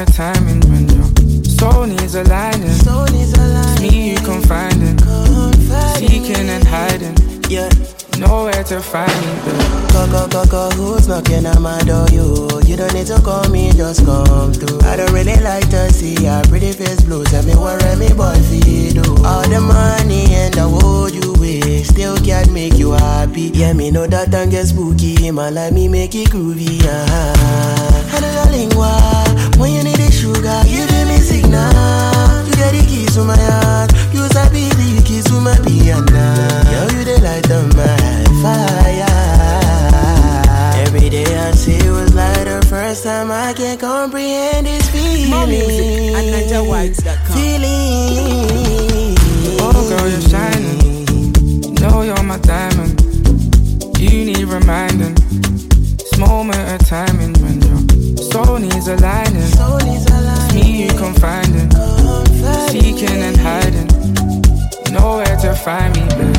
at timing when your soul needs aligning. It's me you confiding, seeking and hiding. Yeah. Nowhere to find me, babe. Go, who's knocking at my door? You don't need to call me, just come through. I don't really like to see your pretty face blue. Tell me what me boy feel do. All the money and the world you wish still can't make you happy. Yeah, me know that tongue get spooky. Man like me make it groovy. I know your lingua. When you need the sugar, you give me signal. You get the keys to my heart. You sabi the keys to my piano. Yo, you the light of my fire. Every day I see it was like the first time. I can't comprehend this feeling. More music at NigerWives.com. Feeling. Oh girl, you're shining. You know you're my diamond. You need reminding. This moment of timing when your soul needs aligning. It's me you confiding, seeking and hiding. Nowhere to find me, babe.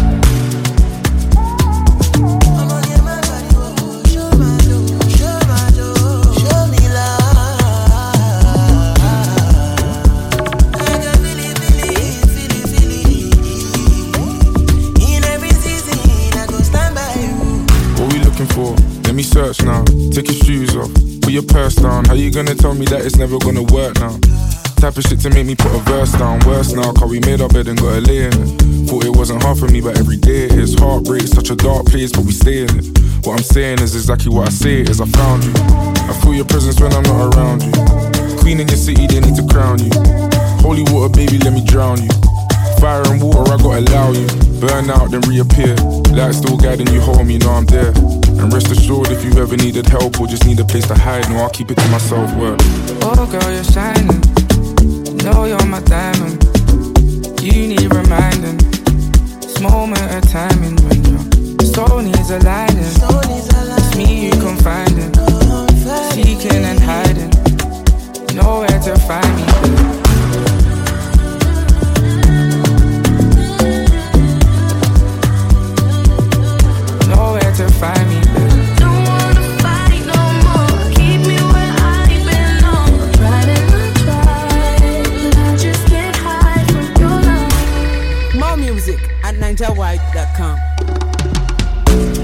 For. Let me search now, take your shoes off, put your purse down. How you gonna tell me that it's never gonna work now? Type of shit to make me put a verse down. Worse now, cause we made our bed and got a lay in it. Thought it wasn't hard for me, but every day it is. Heartbreak, such a dark place, but we stay in it. What I'm saying is exactly what I say it is. I found you, I feel your presence when I'm not around you. Queen in your city, they need to crown you. Holy water, baby, let me drown you. Fire and water, I gotta allow you. Burn out, then reappear. Light still guiding you home, you know I'm there. And rest assured, if you ever needed help or just need a place to hide, no, I'll keep it to myself, word. Oh girl, you're shining. You know you're my diamond. You need reminding. This moment of timing when your soul needs aligning. It's me you confiding, seeking and hiding. Nowhere to find me, babe. To find me, baby. Don't wanna fight no more. Keep me where I belong. Tried and I tried, but I just can't hide from your love. More music at NigerWives.com.